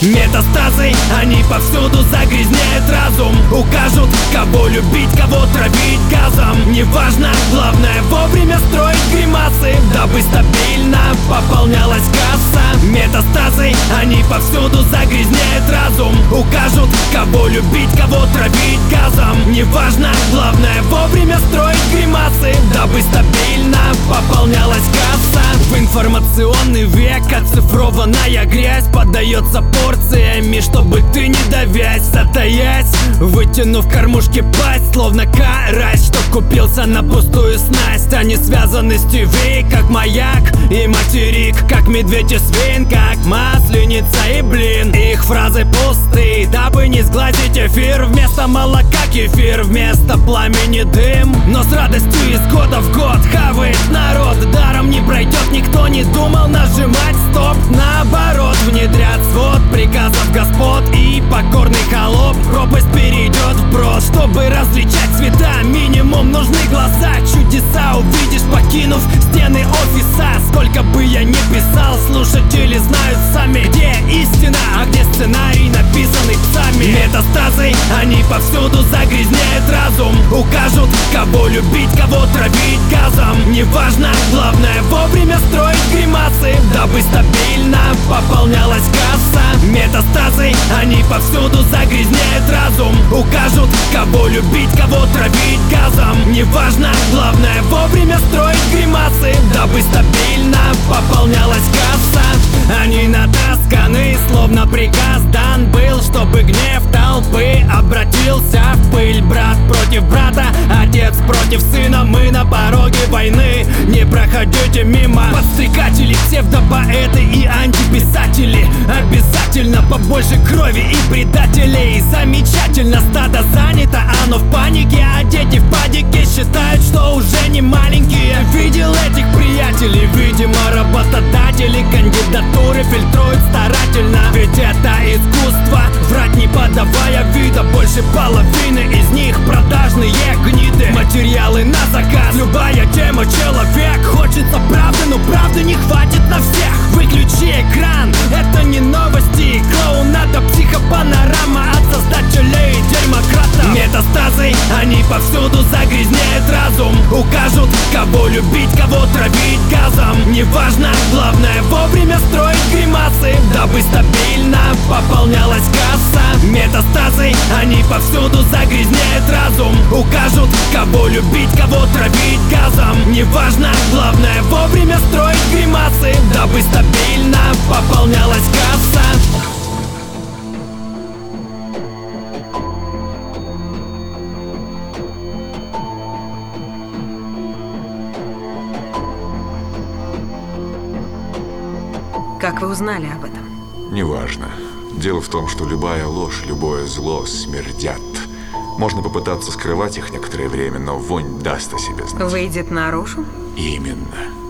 Метастазы, они повсюду загрязняют разум. Укажут, кого любить, кого травить газом. Неважно, главное вовремя строить гримасы, дабы стабильно пополнялась касса. Метастазы, они повсюду загрязняют разум. Укажут, кого любить, кого травить газом. Неважно, главное вовремя строить гримасы, дабы стабильно пополнялась касса. В информационный век оцифрованная грязь подается порциями, чтобы ты не давясь, затаясь, вытянув кормушки пасть, словно карась, что купился на пустую снасть. Они связаны с ТВ, как маяк и материк, как медведь и свин, как масленица и блин. Их фразы пусты, дабы не сглазить эфир. Вместо молока кефир, вместо пламени дым. Но с радостью из года в год хавает народ. Даром не пройдет, никто не думал нажимать стоп. Наоборот, внедрят свод приказов господ, и покорный холоп пропасть перейдет вброд. Чтобы различать цвета, минимум нужны глаза. Чудеса увидишь, покинув стены офиса. Сколько бы я ни писал, слушатели знают сами, где истина, а где сценарий, написанный псами. Метастазы, они повсюду загрязняют разум. Укажут, кого любить, кого травить газом. Неважно, главное вовремя строить гримасы, дабы стабильно пополнялась касса. Метастазы, они повсюду загрязняют разум. Укажут, кого любить, кого травить газом. Неважно, главное вовремя строить гримасы, дабы стабильно пополнялась касса. Они натасканы, словно приказ дан был, чтобы гнев толпы обратился в пыль. Брат против брата, отец против сына, мы на пороге войны. Не проходите мимо подстрекатели, псевдопоэты и антиписатели. Обязательно побольше крови и предателей. Замечательно, стадо занято, оно в панике, а дети в падике считают, что уже не маленькие. Видел этих приятелей, видимо, работодатели кандидатуры фильтруют старательно. Ведь это искусство, врать не подавая вида. Больше половины из них продажные гниды. Материалы на заказ, любая тема, человек. Хочется правды, но правды не хватит на всех. Выключи экран, это не новости. Клоунада, психопанорама от создателей демократов. Метастазы, они повсюду загрязняют разум. Укажут, кого любить, кого травить газом. Неважно, главное вовремя строить гримасы, дабы стабильно пополнялась касса. Метастазы, они повсюду загрязняют разум. Укажут, кого любить, кого травить газом. Неважно, главное вовремя строить гримасы, дабы стабильно пополнялась касса. Как вы узнали об этом? Неважно. Дело в том, что любая ложь, любое зло смердят. Можно попытаться скрывать их некоторое время, но вонь даст о себе знать. Выйдет наружу? Именно.